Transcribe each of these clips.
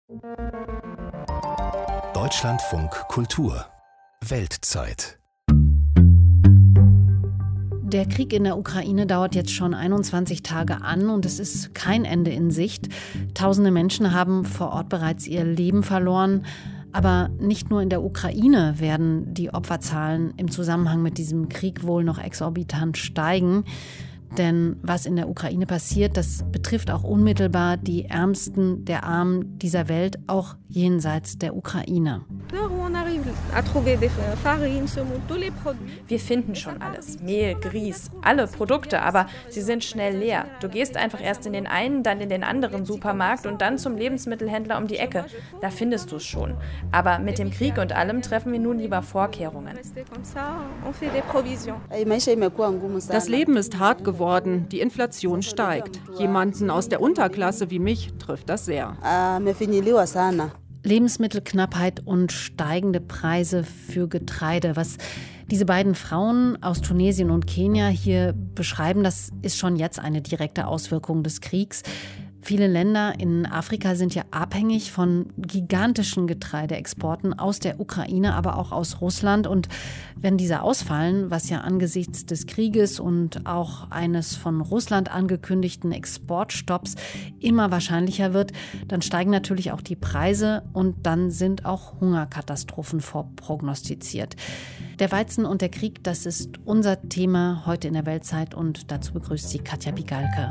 Deutschlandfunk Kultur Weltzeit. Der Krieg in der Ukraine dauert jetzt schon 21 Tage an und es ist kein Ende in Sicht. Tausende Menschen haben vor Ort bereits ihr Leben verloren. Aber nicht nur in der Ukraine werden die Opferzahlen im Zusammenhang mit diesem Krieg wohl noch exorbitant steigen. Denn was in der Ukraine passiert, das betrifft auch unmittelbar die Ärmsten der Armen dieser Welt, auch jenseits der Ukraine. Wir finden schon alles. Mehl, Grieß, alle Produkte, aber sie sind schnell leer. Du gehst einfach erst in den einen, dann in den anderen Supermarkt und dann zum Lebensmittelhändler um die Ecke. Da findest du es schon. Aber mit dem Krieg und allem treffen wir nun lieber Vorkehrungen. Das Leben ist hart geworden, die Inflation steigt. Jemanden aus der Unterklasse wie mich trifft das sehr. Lebensmittelknappheit und steigende Preise für Getreide. Was diese beiden Frauen aus Tunesien und Kenia hier beschreiben, das ist schon jetzt eine direkte Auswirkung des Kriegs. Viele Länder in Afrika sind ja abhängig von gigantischen Getreideexporten aus der Ukraine, aber auch aus Russland. Und wenn diese ausfallen, was ja angesichts des Krieges und auch eines von Russland angekündigten Exportstopps immer wahrscheinlicher wird, dann steigen natürlich auch die Preise und dann sind auch Hungerkatastrophen vorprognostiziert. Der Weizen und der Krieg, das ist unser Thema heute in der Weltzeit und dazu begrüßt sie Katja Bigalke.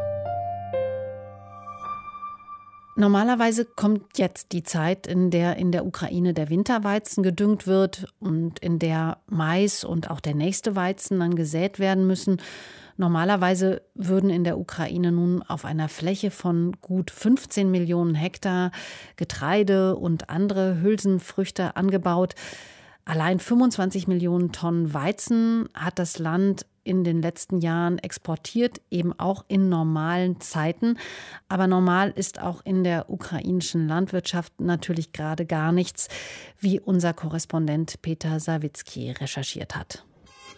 Normalerweise kommt jetzt die Zeit, in der Ukraine der Winterweizen gedüngt wird und in der Mais und auch der nächste Weizen dann gesät werden müssen. Normalerweise würden in der Ukraine nun auf einer Fläche von gut 15 Millionen Hektar Getreide und andere Hülsenfrüchte angebaut. Allein 25 Millionen Tonnen Weizen hat das Land in den letzten Jahren exportiert, eben auch in normalen Zeiten. Aber normal ist auch in der ukrainischen Landwirtschaft natürlich gerade gar nichts, wie unser Korrespondent Peter Sawicki recherchiert hat.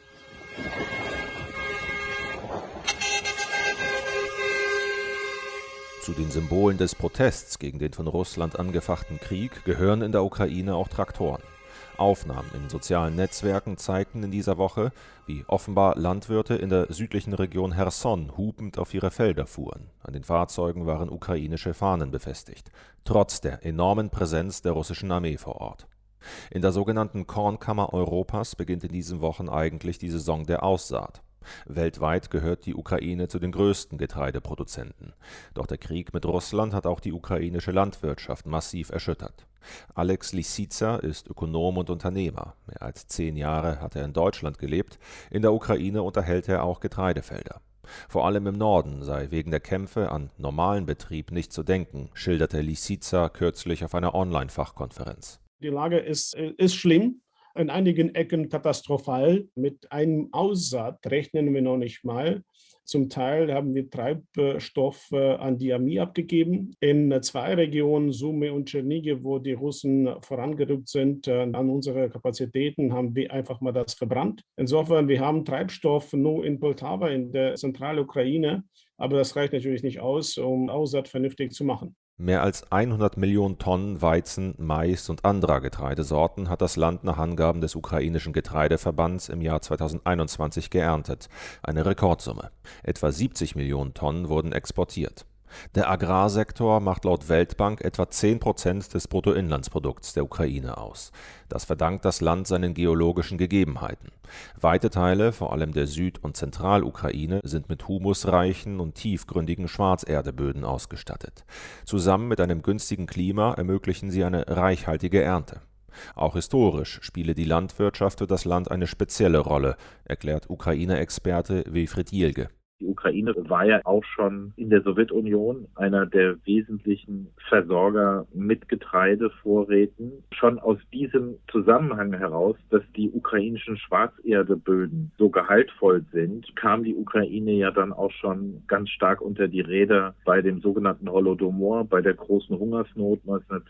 Zu den Symbolen des Protests gegen den von Russland angefachten Krieg gehören in der Ukraine auch Traktoren. Aufnahmen in sozialen Netzwerken zeigten in dieser Woche, wie offenbar Landwirte in der südlichen Region Cherson hupend auf ihre Felder fuhren. An den Fahrzeugen waren ukrainische Fahnen befestigt, trotz der enormen Präsenz der russischen Armee vor Ort. In der sogenannten Kornkammer Europas beginnt in diesen Wochen eigentlich die Saison der Aussaat. Weltweit gehört die Ukraine zu den größten Getreideproduzenten. Doch der Krieg mit Russland hat auch die ukrainische Landwirtschaft massiv erschüttert. Alex Lisica ist Ökonom und Unternehmer. Mehr als 10 Jahre hat er in Deutschland gelebt. In der Ukraine unterhält er auch Getreidefelder. Vor allem im Norden sei wegen der Kämpfe an normalen Betrieb nicht zu denken, schilderte Lisica kürzlich auf einer Online-Fachkonferenz. Die Lage ist schlimm. In einigen Ecken katastrophal. Mit einem Aussaat rechnen wir noch nicht mal. Zum Teil haben wir Treibstoff an die Armee abgegeben. In 2 Regionen, Sumy und Tschernigiv, wo die Russen vorangerückt sind, an unsere Kapazitäten, haben wir einfach mal das verbrannt. Insofern, wir haben Treibstoff nur in Poltawa, in der Zentralukraine. Aber das reicht natürlich nicht aus, um Aussaat vernünftig zu machen. Mehr als 100 Millionen Tonnen Weizen, Mais und anderer Getreidesorten hat das Land nach Angaben des ukrainischen Getreideverbands im Jahr 2021 geerntet. Eine Rekordsumme. Etwa 70 Millionen Tonnen wurden exportiert. Der Agrarsektor macht laut Weltbank etwa 10% des Bruttoinlandsprodukts der Ukraine aus. Das verdankt das Land seinen geologischen Gegebenheiten. Weite Teile, vor allem der Süd- und Zentralukraine, sind mit humusreichen und tiefgründigen Schwarzerdeböden ausgestattet. Zusammen mit einem günstigen Klima ermöglichen sie eine reichhaltige Ernte. Auch historisch spiele die Landwirtschaft für das Land eine spezielle Rolle, erklärt Ukraine-Experte Wilfried Jielge. Die Ukraine war ja auch schon in der Sowjetunion einer der wesentlichen Versorger mit Getreidevorräten. Schon aus diesem Zusammenhang heraus, dass die ukrainischen Schwarzerdeböden so gehaltvoll sind, kam die Ukraine ja dann auch schon ganz stark unter die Räder bei dem sogenannten Holodomor, bei der großen Hungersnot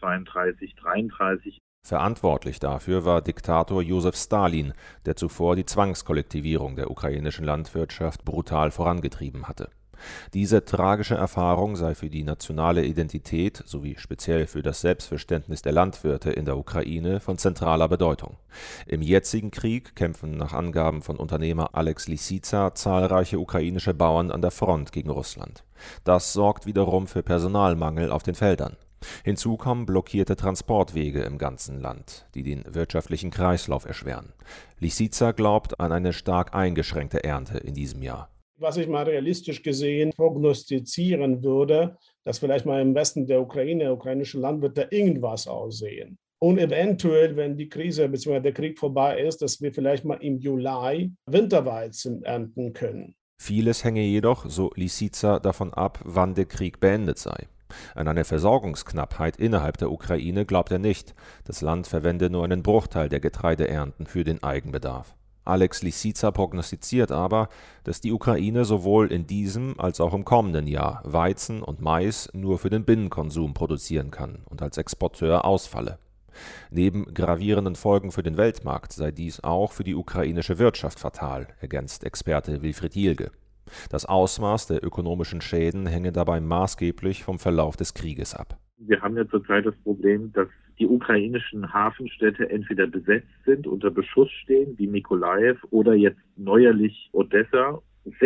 1932/33. Verantwortlich dafür war Diktator Josef Stalin, der zuvor die Zwangskollektivierung der ukrainischen Landwirtschaft brutal vorangetrieben hatte. Diese tragische Erfahrung sei für die nationale Identität sowie speziell für das Selbstverständnis der Landwirte in der Ukraine von zentraler Bedeutung. Im jetzigen Krieg kämpfen nach Angaben von Unternehmer Alex Lisyca zahlreiche ukrainische Bauern an der Front gegen Russland. Das sorgt wiederum für Personalmangel auf den Feldern. Hinzu kommen blockierte Transportwege im ganzen Land, die den wirtschaftlichen Kreislauf erschweren. Lisyca glaubt an eine stark eingeschränkte Ernte in diesem Jahr. Was ich mal realistisch gesehen prognostizieren würde, dass vielleicht mal im Westen der ukrainische Landwirte irgendwas aussehen. Und eventuell, wenn die Krise bzw. der Krieg vorbei ist, dass wir vielleicht mal im Juli Winterweizen ernten können. Vieles hänge jedoch, so Lisyca, davon ab, wann der Krieg beendet sei. An eine Versorgungsknappheit innerhalb der Ukraine glaubt er nicht. Das Land verwende nur einen Bruchteil der Getreideernten für den Eigenbedarf. Alex Lisyca prognostiziert aber, dass die Ukraine sowohl in diesem als auch im kommenden Jahr Weizen und Mais nur für den Binnenkonsum produzieren kann und als Exporteur ausfalle. Neben gravierenden Folgen für den Weltmarkt sei dies auch für die ukrainische Wirtschaft fatal, ergänzt Experte Wilfried Jielge. Das Ausmaß der ökonomischen Schäden hänge dabei maßgeblich vom Verlauf des Krieges ab. Wir haben ja zurzeit das Problem, dass die ukrainischen Hafenstädte entweder besetzt sind, unter Beschuss stehen, wie Mykolajiw oder jetzt neuerlich Odessa.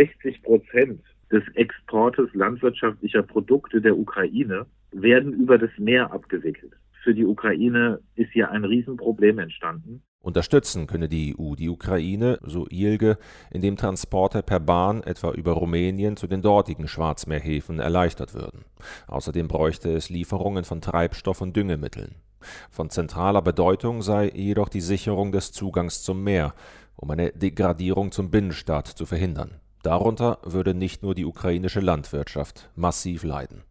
60% des Exportes landwirtschaftlicher Produkte der Ukraine werden über das Meer abgewickelt. Für die Ukraine ist hier ein Riesenproblem entstanden. Unterstützen könne die EU die Ukraine, so Jielge, indem Transporte per Bahn etwa über Rumänien zu den dortigen Schwarzmeerhäfen erleichtert würden. Außerdem bräuchte es Lieferungen von Treibstoff und Düngemitteln. Von zentraler Bedeutung sei jedoch die Sicherung des Zugangs zum Meer, um eine Degradierung zum Binnenstaat zu verhindern. Darunter würde nicht nur die ukrainische Landwirtschaft massiv leiden.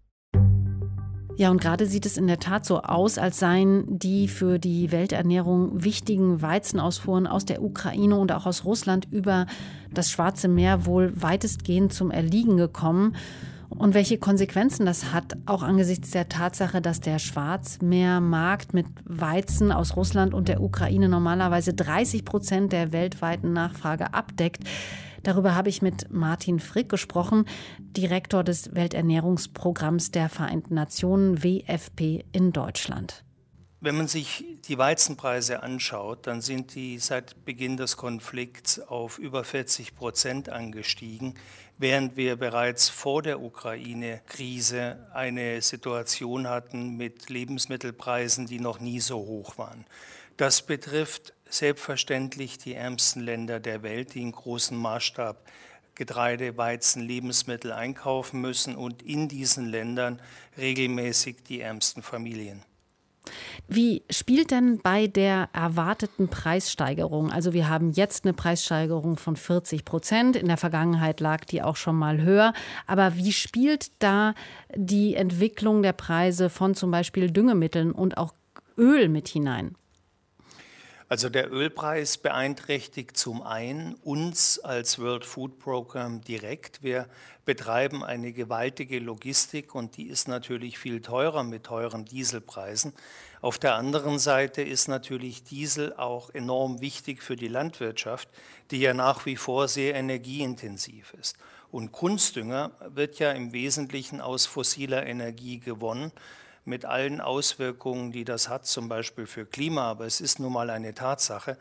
Ja, und gerade sieht es in der Tat so aus, als seien die für die Welternährung wichtigen Weizenausfuhren aus der Ukraine und auch aus Russland über das Schwarze Meer wohl weitestgehend zum Erliegen gekommen. Und welche Konsequenzen das hat, auch angesichts der Tatsache, dass der Schwarzmeermarkt mit Weizen aus Russland und der Ukraine normalerweise 30% der weltweiten Nachfrage abdeckt. Darüber habe ich mit Martin Frick gesprochen, Direktor des Welternährungsprogramms der Vereinten Nationen WFP in Deutschland. Wenn man sich die Weizenpreise anschaut, dann sind die seit Beginn des Konflikts auf über 40% angestiegen, während wir bereits vor der Ukraine-Krise eine Situation hatten mit Lebensmittelpreisen, die noch nie so hoch waren. Das betrifft selbstverständlich die ärmsten Länder der Welt, die in großem Maßstab Getreide, Weizen, Lebensmittel einkaufen müssen und in diesen Ländern regelmäßig die ärmsten Familien. Wie spielt denn bei der erwarteten Preissteigerung, also wir haben jetzt eine Preissteigerung von 40%, in der Vergangenheit lag die auch schon mal höher, aber wie spielt da die Entwicklung der Preise von zum Beispiel Düngemitteln und auch Öl mit hinein? Also der Ölpreis beeinträchtigt zum einen uns als World Food Program direkt. Wir betreiben eine gewaltige Logistik und die ist natürlich viel teurer mit teuren Dieselpreisen. Auf der anderen Seite ist natürlich Diesel auch enorm wichtig für die Landwirtschaft, die ja nach wie vor sehr energieintensiv ist. Und Kunstdünger wird ja im Wesentlichen aus fossiler Energie gewonnen, mit allen Auswirkungen, die das hat, zum Beispiel für Klima, aber es ist nun mal eine Tatsache.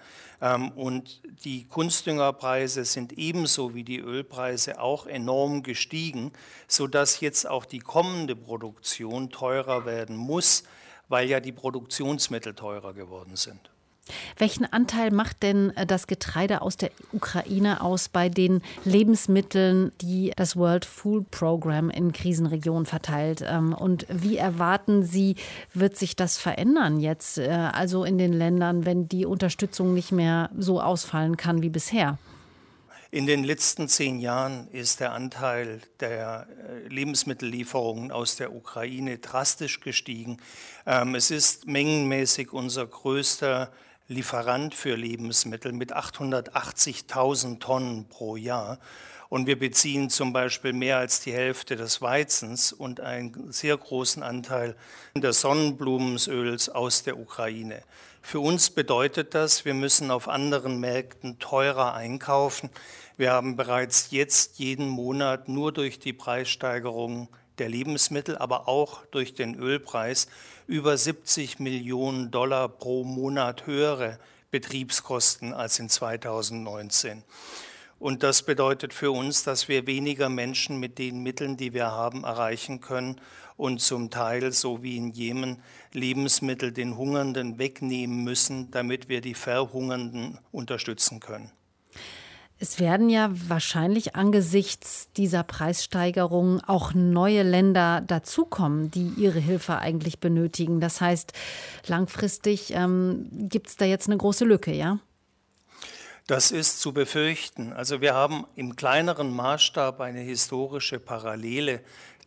Und die Kunstdüngerpreise sind ebenso wie die Ölpreise auch enorm gestiegen, sodass jetzt auch die kommende Produktion teurer werden muss, weil ja die Produktionsmittel teurer geworden sind. Welchen Anteil macht denn das Getreide aus der Ukraine aus bei den Lebensmitteln, die das World Food Program in Krisenregionen verteilt? Und wie erwarten Sie, wird sich das verändern jetzt, also in den Ländern, wenn die Unterstützung nicht mehr so ausfallen kann wie bisher? In den letzten 10 Jahren ist der Anteil der Lebensmittellieferungen aus der Ukraine drastisch gestiegen. Es ist mengenmäßig unser größter Lieferant für Lebensmittel mit 880.000 Tonnen pro Jahr. Und wir beziehen zum Beispiel mehr als die Hälfte des Weizens und einen sehr großen Anteil des Sonnenblumenöls aus der Ukraine. Für uns bedeutet das, wir müssen auf anderen Märkten teurer einkaufen. Wir haben bereits jetzt jeden Monat nur durch die Preissteigerungen der Lebensmittel, aber auch durch den Ölpreis über 70 Millionen Dollar pro Monat höhere Betriebskosten als in 2019. Und das bedeutet für uns, dass wir weniger Menschen mit den Mitteln, die wir haben, erreichen können und zum Teil, so wie in Jemen, Lebensmittel den Hungernden wegnehmen müssen, damit wir die Verhungernden unterstützen können. Es werden ja wahrscheinlich angesichts dieser Preissteigerungen auch neue Länder dazukommen, die ihre Hilfe eigentlich benötigen. Das heißt, langfristig gibt es da jetzt eine große Lücke, ja? Das ist zu befürchten. Also wir haben im kleineren Maßstab eine historische Parallele.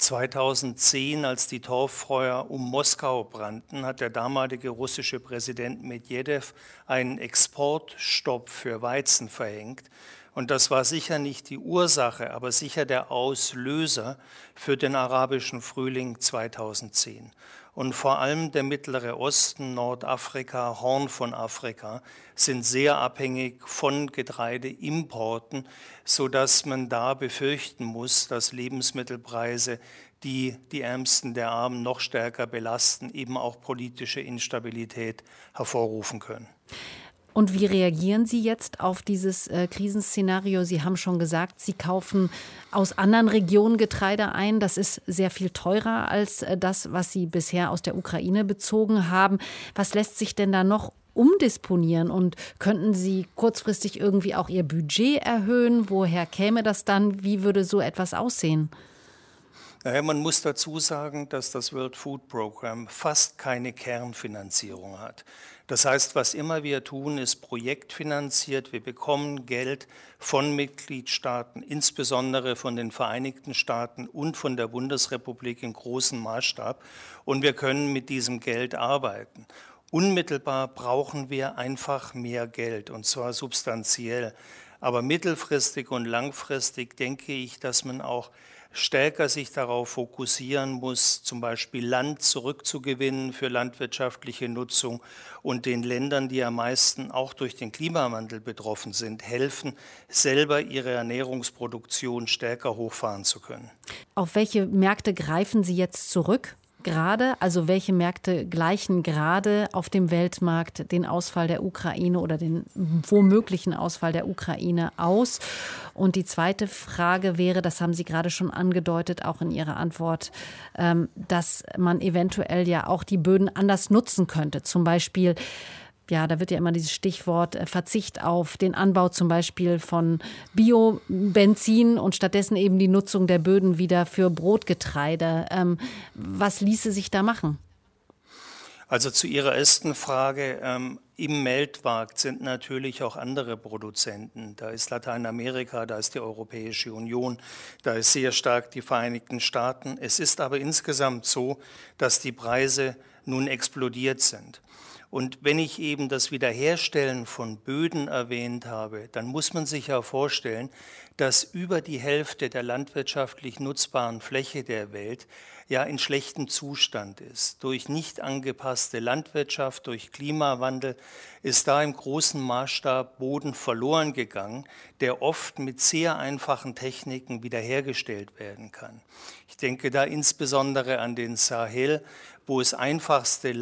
2010, als die Torffeuer um Moskau brannten, hat der damalige russische Präsident Medwedew einen Exportstopp für Weizen verhängt. Und das war sicher nicht die Ursache, aber sicher der Auslöser für den arabischen Frühling 2010. Und vor allem der Mittlere Osten, Nordafrika, Horn von Afrika sind sehr abhängig von Getreideimporten, sodass man da befürchten muss, dass Lebensmittelpreise, die die Ärmsten der Armen noch stärker belasten, eben auch politische Instabilität hervorrufen können. Und wie reagieren Sie jetzt auf dieses Krisenszenario? Sie haben schon gesagt, Sie kaufen aus anderen Regionen Getreide ein. Das ist sehr viel teurer als das, was Sie bisher aus der Ukraine bezogen haben. Was lässt sich denn da noch umdisponieren? Und könnten Sie kurzfristig irgendwie auch Ihr Budget erhöhen? Woher käme das dann? Wie würde so etwas aussehen? Naja, man muss dazu sagen, dass das World Food Program fast keine Kernfinanzierung hat. Das heißt, was immer wir tun, ist projektfinanziert. Wir bekommen Geld von Mitgliedstaaten, insbesondere von den Vereinigten Staaten und von der Bundesrepublik in großem Maßstab. Und wir können mit diesem Geld arbeiten. Unmittelbar brauchen wir einfach mehr Geld, und zwar substanziell. Aber mittelfristig und langfristig denke ich, dass man auch stärker sich darauf fokussieren muss, zum Beispiel Land zurückzugewinnen für landwirtschaftliche Nutzung und den Ländern, die am meisten auch durch den Klimawandel betroffen sind, helfen, selber ihre Ernährungsproduktion stärker hochfahren zu können. Auf welche Märkte greifen Sie jetzt zurück? Gerade, also welche Märkte gleichen gerade auf dem Weltmarkt den Ausfall der Ukraine oder den womöglichen Ausfall der Ukraine aus? Und die zweite Frage wäre, das haben Sie gerade schon angedeutet, auch in Ihrer Antwort, dass man eventuell ja auch die Böden anders nutzen könnte. Zum Beispiel, ja, da wird ja immer dieses Stichwort Verzicht auf den Anbau zum Beispiel von Biobenzin und stattdessen eben die Nutzung der Böden wieder für Brotgetreide. Was ließe sich da machen? Also zu Ihrer ersten Frage, im Weltmarkt sind natürlich auch andere Produzenten. Da ist Lateinamerika, da ist die Europäische Union, da ist sehr stark die Vereinigten Staaten. Es ist aber insgesamt so, dass die Preise nun explodiert sind. Und wenn ich eben das Wiederherstellen von Böden erwähnt habe, dann muss man sich ja vorstellen, dass über die Hälfte der landwirtschaftlich nutzbaren Fläche der Welt ja in schlechtem Zustand ist. Durch nicht angepasste Landwirtschaft, durch Klimawandel ist da im großen Maßstab Boden verloren gegangen, der oft mit sehr einfachen Techniken wiederhergestellt werden kann. Ich denke da insbesondere an den Sahel, wo es einfachste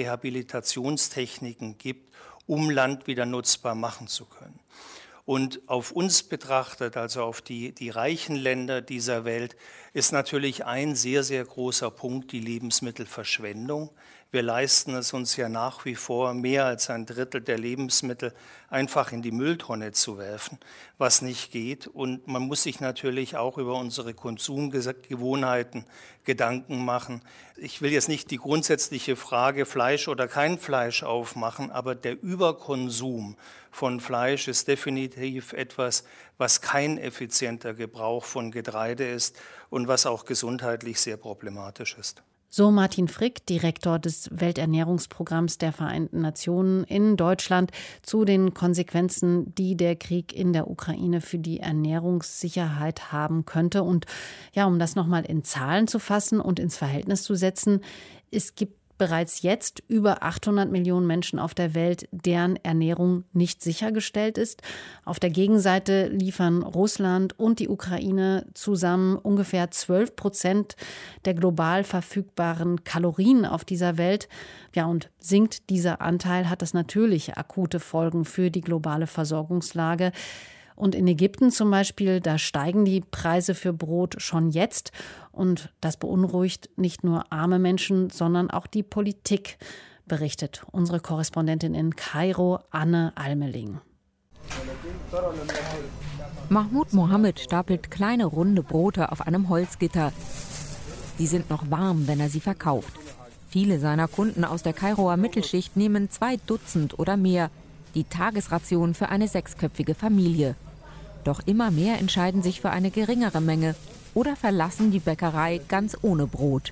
Landrehabilitationstechniken gibt, um Land wieder nutzbar machen zu können. Und auf uns betrachtet, also auf die reichen Länder dieser Welt, ist natürlich ein sehr, sehr großer Punkt die Lebensmittelverschwendung. Wir leisten es uns ja nach wie vor, mehr als ein Drittel der Lebensmittel einfach in die Mülltonne zu werfen, was nicht geht. Und man muss sich natürlich auch über unsere Konsumgewohnheiten Gedanken machen. Ich will jetzt nicht die grundsätzliche Frage Fleisch oder kein Fleisch aufmachen, aber der Überkonsum von Fleisch ist definitiv etwas, was kein effizienter Gebrauch von Getreide ist und was auch gesundheitlich sehr problematisch ist. So Martin Frick, Direktor des Welternährungsprogramms der Vereinten Nationen in Deutschland, zu den Konsequenzen, die der Krieg in der Ukraine für die Ernährungssicherheit haben könnte. Und ja, um das nochmal in Zahlen zu fassen und ins Verhältnis zu setzen, es gibt bereits jetzt über 800 Millionen Menschen auf der Welt, deren Ernährung nicht sichergestellt ist. Auf der Gegenseite liefern Russland und die Ukraine zusammen ungefähr 12% der global verfügbaren Kalorien auf dieser Welt. Ja, und sinkt dieser Anteil, hat das natürlich akute Folgen für die globale Versorgungslage. Und in Ägypten zum Beispiel, da steigen die Preise für Brot schon jetzt. Und das beunruhigt nicht nur arme Menschen, sondern auch die Politik, berichtet unsere Korrespondentin in Kairo, Anne Almeling. Mahmoud Mohammed stapelt kleine runde Brote auf einem Holzgitter. Die sind noch warm, wenn er sie verkauft. Viele seiner Kunden aus der Kairoer Mittelschicht nehmen 2 Dutzend oder mehr. Die Tagesration für eine 6-köpfige Familie. Doch immer mehr entscheiden sich für eine geringere Menge oder verlassen die Bäckerei ganz ohne Brot.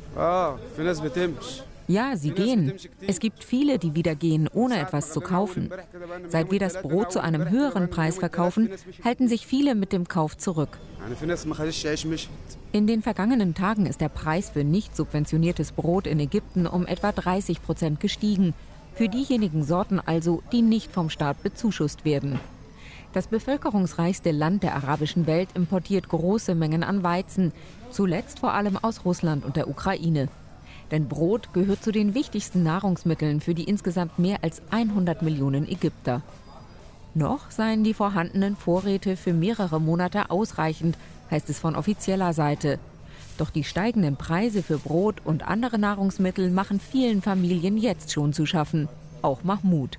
Ja, sie gehen. Es gibt viele, die wieder gehen, ohne etwas zu kaufen. Seit wir das Brot zu einem höheren Preis verkaufen, halten sich viele mit dem Kauf zurück. In den vergangenen Tagen ist der Preis für nicht subventioniertes Brot in Ägypten um etwa 30% gestiegen. Für diejenigen Sorten also, die nicht vom Staat bezuschusst werden. Das bevölkerungsreichste Land der arabischen Welt importiert große Mengen an Weizen, zuletzt vor allem aus Russland und der Ukraine. Denn Brot gehört zu den wichtigsten Nahrungsmitteln für die insgesamt mehr als 100 Millionen Ägypter. Noch seien die vorhandenen Vorräte für mehrere Monate ausreichend, heißt es von offizieller Seite. Doch die steigenden Preise für Brot und andere Nahrungsmittel machen vielen Familien jetzt schon zu schaffen, auch Mahmoud.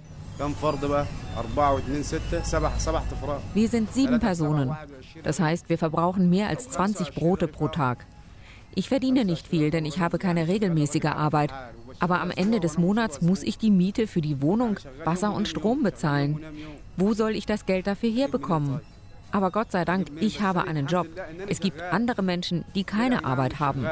Wir sind 7 Personen. Das heißt, wir verbrauchen mehr als 20 Brote pro Tag. Ich verdiene nicht viel, denn ich habe keine regelmäßige Arbeit. Aber am Ende des Monats muss ich die Miete für die Wohnung, Wasser und Strom bezahlen. Wo soll ich das Geld dafür herbekommen? Aber Gott sei Dank, ich habe einen Job. Es gibt andere Menschen, die keine Arbeit haben.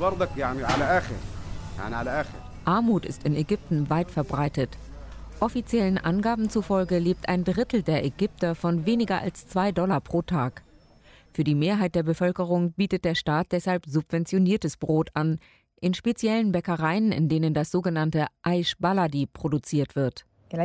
Armut ist in Ägypten weit verbreitet. Offiziellen Angaben zufolge lebt ein Drittel der Ägypter von weniger als $2 pro Tag. Für die Mehrheit der Bevölkerung bietet der Staat deshalb subventioniertes Brot an, in speziellen Bäckereien, in denen das sogenannte Aish Baladi produziert wird.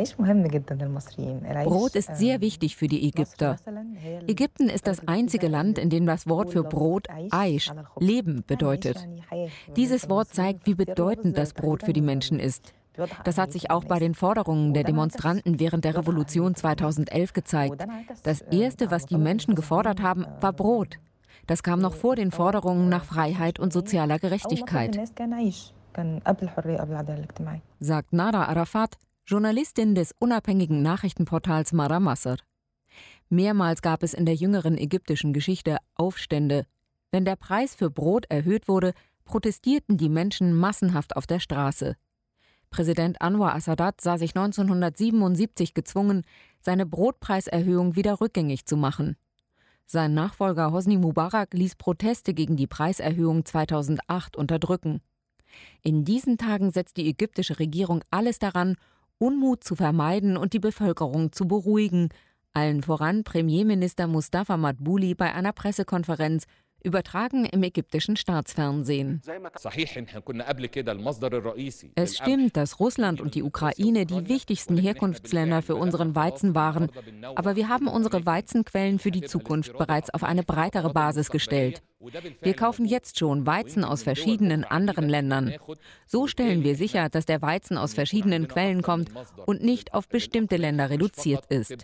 Brot ist sehr wichtig für die Ägypter. Ägypten ist das einzige Land, in dem das Wort für Brot Aish, Leben, bedeutet. Dieses Wort zeigt, wie bedeutend das Brot für die Menschen ist. Das hat sich auch bei den Forderungen der Demonstranten während der Revolution 2011 gezeigt. Das Erste, was die Menschen gefordert haben, war Brot. Das kam noch vor den Forderungen nach Freiheit und sozialer Gerechtigkeit, sagt Nara Arafat, Journalistin des unabhängigen Nachrichtenportals Mara Masr. Mehrmals gab es in der jüngeren ägyptischen Geschichte Aufstände. Wenn der Preis für Brot erhöht wurde, protestierten die Menschen massenhaft auf der Straße. Präsident Anwar al-Sadat sah sich 1977 gezwungen, seine Brotpreiserhöhung wieder rückgängig zu machen. Sein Nachfolger Hosni Mubarak ließ Proteste gegen die Preiserhöhung 2008 unterdrücken. In diesen Tagen setzt die ägyptische Regierung alles daran, Unmut zu vermeiden und die Bevölkerung zu beruhigen, allen voran Premierminister Mustafa Madbouli bei einer Pressekonferenz, übertragen im ägyptischen Staatsfernsehen. Es stimmt, dass Russland und die Ukraine die wichtigsten Herkunftsländer für unseren Weizen waren. Aber wir haben unsere Weizenquellen für die Zukunft bereits auf eine breitere Basis gestellt. Wir kaufen jetzt schon Weizen aus verschiedenen anderen Ländern. So stellen wir sicher, dass der Weizen aus verschiedenen Quellen kommt und nicht auf bestimmte Länder reduziert ist.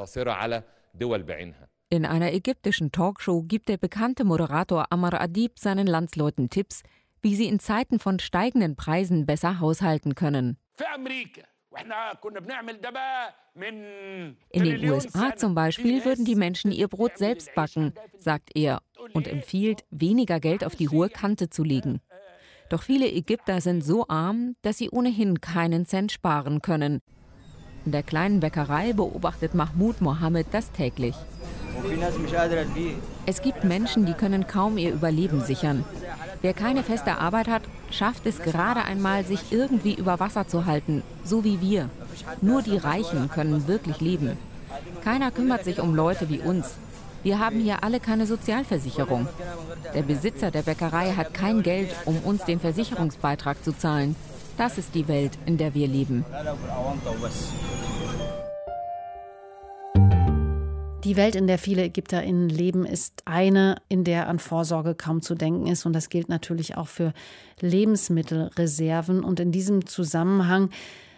In einer ägyptischen Talkshow gibt der bekannte Moderator Amar Adib seinen Landsleuten Tipps, wie sie in Zeiten von steigenden Preisen besser haushalten können. In den USA zum Beispiel würden die Menschen ihr Brot selbst backen, sagt er, und empfiehlt, weniger Geld auf die hohe Kante zu legen. Doch viele Ägypter sind so arm, dass sie ohnehin keinen Cent sparen können. In der kleinen Bäckerei beobachtet Mahmoud Mohammed das täglich. Es gibt Menschen, die können kaum ihr Überleben sichern. Wer keine feste Arbeit hat, schafft es gerade einmal, sich irgendwie über Wasser zu halten, so wie wir. Nur die Reichen können wirklich leben. Keiner kümmert sich um Leute wie uns. Wir haben hier alle keine Sozialversicherung. Der Besitzer der Bäckerei hat kein Geld, um uns den Versicherungsbeitrag zu zahlen. Das ist die Welt, in der wir leben. Die Welt, in der viele ÄgypterInnen leben, ist eine, in der an Vorsorge kaum zu denken ist. Und das gilt natürlich auch für Lebensmittelreserven. Und in diesem Zusammenhang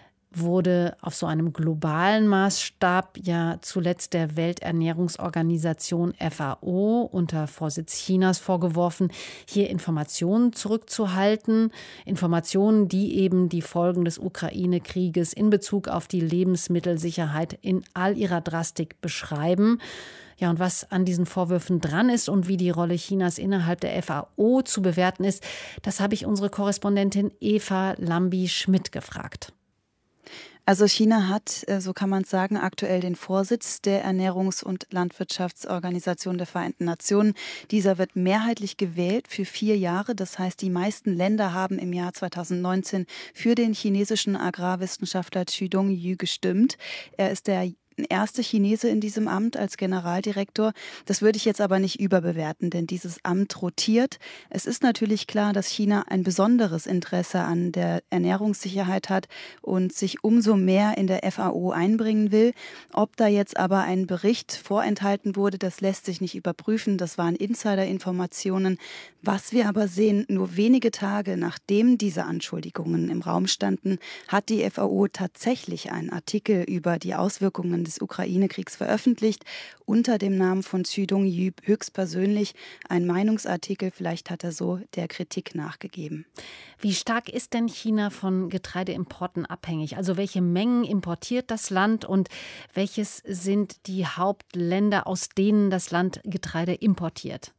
wurde auf so einem globalen Maßstab ja zuletzt der Welternährungsorganisation FAO unter Vorsitz Chinas vorgeworfen, hier Informationen zurückzuhalten. Informationen, die eben die Folgen des Ukraine-Krieges in Bezug auf die Lebensmittelsicherheit in all ihrer Drastik beschreiben. Ja, und was an diesen Vorwürfen dran ist und wie die Rolle Chinas innerhalb der FAO zu bewerten ist, das habe ich unsere Korrespondentin Eva Lambi-Schmidt gefragt. Also China hat, so kann man sagen, aktuell den Vorsitz der Ernährungs- und Landwirtschaftsorganisation der Vereinten Nationen. Dieser wird mehrheitlich gewählt für 4 Jahre. Das heißt, die meisten Länder haben im Jahr 2019 für den chinesischen Agrarwissenschaftler Zhu Dongyu gestimmt. Er ist der erste Chinese in diesem Amt als Generaldirektor. Das würde ich jetzt aber nicht überbewerten, denn dieses Amt rotiert. Es ist natürlich klar, dass China ein besonderes Interesse an der Ernährungssicherheit hat und sich umso mehr in der FAO einbringen will. Ob da jetzt aber ein Bericht vorenthalten wurde, das lässt sich nicht überprüfen. Das waren Insider-Informationen. Was wir aber sehen, nur wenige Tage nachdem diese Anschuldigungen im Raum standen, hat die FAO tatsächlich einen Artikel über die Auswirkungen des Ukraine-Kriegs veröffentlicht, unter dem Namen von Zhu Dongyu höchstpersönlich, ein Meinungsartikel, vielleicht hat er so der Kritik nachgegeben. Wie stark ist denn China von Getreideimporten abhängig? Also welche Mengen importiert das Land und welches sind die Hauptländer, aus denen das Land Getreide importiert?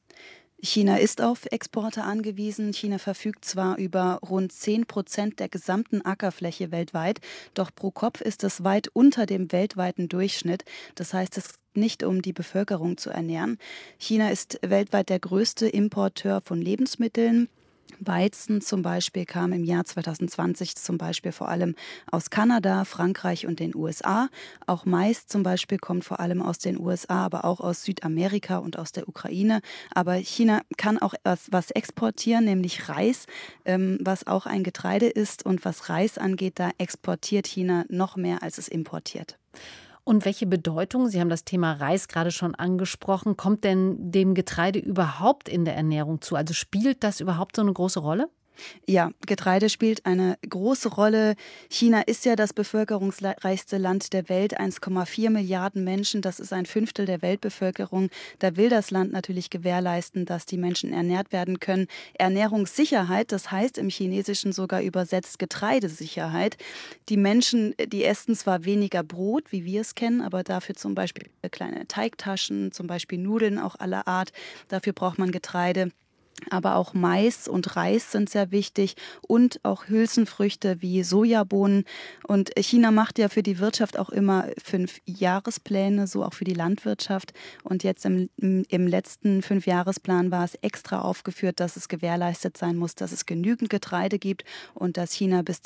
China ist auf Exporte angewiesen. China verfügt zwar über rund 10% der gesamten Ackerfläche weltweit, doch pro Kopf ist es weit unter dem weltweiten Durchschnitt. Das heißt, es geht nicht um die Bevölkerung zu ernähren. China ist weltweit der größte Importeur von Lebensmitteln. Weizen zum Beispiel kam im Jahr 2020 zum Beispiel vor allem aus Kanada, Frankreich und den USA. Auch Mais zum Beispiel kommt vor allem aus den USA, aber auch aus Südamerika und aus der Ukraine. Aber China kann auch was exportieren, nämlich Reis, was auch ein Getreide ist. Und was Reis angeht, da exportiert China noch mehr, als es importiert. Und welche Bedeutung, Sie haben das Thema Reis gerade schon angesprochen, kommt denn dem Getreide überhaupt in der Ernährung zu? Also spielt das überhaupt so eine große Rolle? Ja, Getreide spielt eine große Rolle. China ist ja das bevölkerungsreichste Land der Welt, 1,4 Milliarden Menschen, das ist ein Fünftel der Weltbevölkerung. Da will das Land natürlich gewährleisten, dass die Menschen ernährt werden können. Ernährungssicherheit, das heißt im Chinesischen sogar übersetzt Getreidesicherheit. Die Menschen, die essen zwar weniger Brot, wie wir es kennen, aber dafür zum Beispiel kleine Teigtaschen, zum Beispiel Nudeln auch aller Art. Dafür braucht man Getreide. Aber auch Mais und Reis sind sehr wichtig und auch Hülsenfrüchte wie Sojabohnen. Und China macht ja für die Wirtschaft auch immer 5 Jahrespläne, so auch für die Landwirtschaft. Und jetzt im letzten 5-Jahresplan war es extra aufgeführt, dass es gewährleistet sein muss, dass es genügend Getreide gibt und dass China bis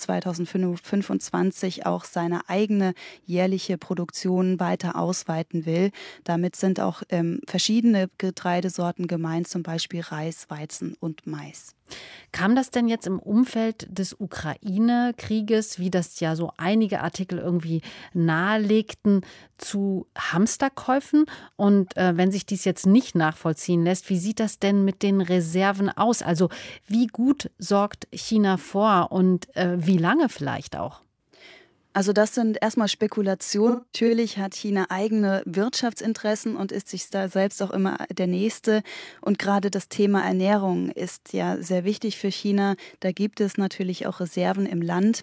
2025 auch seine eigene jährliche Produktion weiter ausweiten will. Damit sind auch verschiedene Getreidesorten gemeint, zum Beispiel Reis, Weizen und Mais. Kam das denn jetzt im Umfeld des Ukraine-Krieges, wie das ja so einige Artikel irgendwie nahelegten, zu Hamsterkäufen? Und wenn sich dies jetzt nicht nachvollziehen lässt, wie sieht das denn mit den Reserven aus? Also wie gut sorgt China vor und wie lange vielleicht auch? Also das sind erstmal Spekulationen. Natürlich hat China eigene Wirtschaftsinteressen und ist sich da selbst auch immer der Nächste. Und gerade das Thema Ernährung ist ja sehr wichtig für China. Da gibt es natürlich auch Reserven im Land.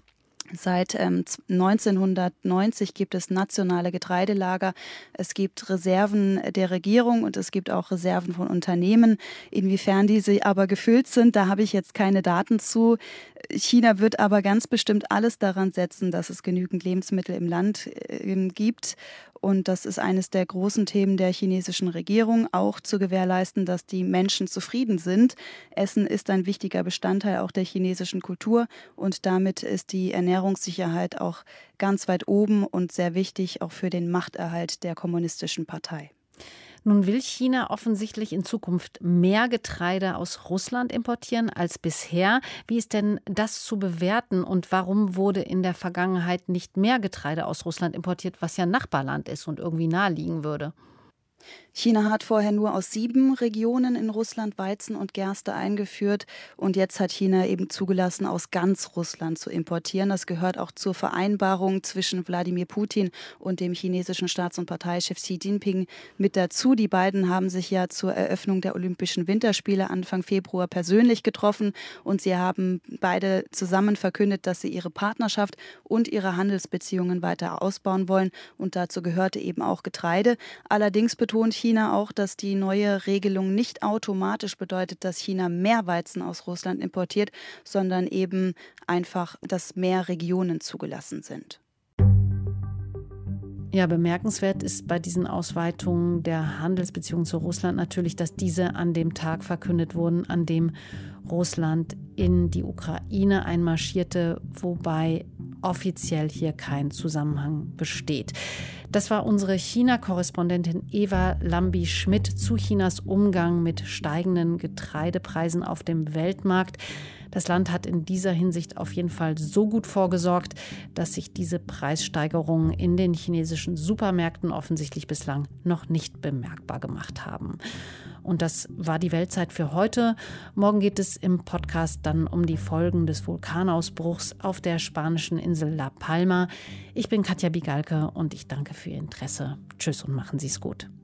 Seit 1990 gibt es nationale Getreidelager. Es gibt Reserven der Regierung und es gibt auch Reserven von Unternehmen. Inwiefern diese aber gefüllt sind, da habe ich jetzt keine Daten zu. China wird aber ganz bestimmt alles daran setzen, dass es genügend Lebensmittel im Land gibt. Und das ist eines der großen Themen der chinesischen Regierung, auch zu gewährleisten, dass die Menschen zufrieden sind. Essen ist ein wichtiger Bestandteil auch der chinesischen Kultur und damit ist die Ernährungssicherheit auch ganz weit oben und sehr wichtig auch für den Machterhalt der kommunistischen Partei. Nun will China offensichtlich in Zukunft mehr Getreide aus Russland importieren als bisher. Wie ist denn das zu bewerten und warum wurde in der Vergangenheit nicht mehr Getreide aus Russland importiert, was ja Nachbarland ist und irgendwie naheliegen würde? China hat vorher nur aus 7 Regionen in Russland Weizen und Gerste eingeführt und jetzt hat China eben zugelassen, aus ganz Russland zu importieren. Das gehört auch zur Vereinbarung zwischen Wladimir Putin und dem chinesischen Staats- und Parteichef Xi Jinping mit dazu. Die beiden haben sich ja zur Eröffnung der Olympischen Winterspiele Anfang Februar persönlich getroffen und sie haben beide zusammen verkündet, dass sie ihre Partnerschaft und ihre Handelsbeziehungen weiter ausbauen wollen und dazu gehörte eben auch Getreide. Allerdings betont China auch, dass die neue Regelung nicht automatisch bedeutet, dass China mehr Weizen aus Russland importiert, sondern eben einfach, dass mehr Regionen zugelassen sind. Ja, bemerkenswert ist bei diesen Ausweitungen der Handelsbeziehungen zu Russland natürlich, dass diese an dem Tag verkündet wurden, an dem Russland in die Ukraine einmarschierte, wobei offiziell hier kein Zusammenhang besteht. Das war unsere China-Korrespondentin Eva Lambi-Schmidt zu Chinas Umgang mit steigenden Getreidepreisen auf dem Weltmarkt. Das Land hat in dieser Hinsicht auf jeden Fall so gut vorgesorgt, dass sich diese Preissteigerungen in den chinesischen Supermärkten offensichtlich bislang noch nicht bemerkbar gemacht haben. Und das war die Weltzeit für heute. Morgen geht es im Podcast dann um die Folgen des Vulkanausbruchs auf der spanischen Insel La Palma. Ich bin Katja Bigalke und ich danke für Ihr Interesse. Tschüss und machen Sie es gut.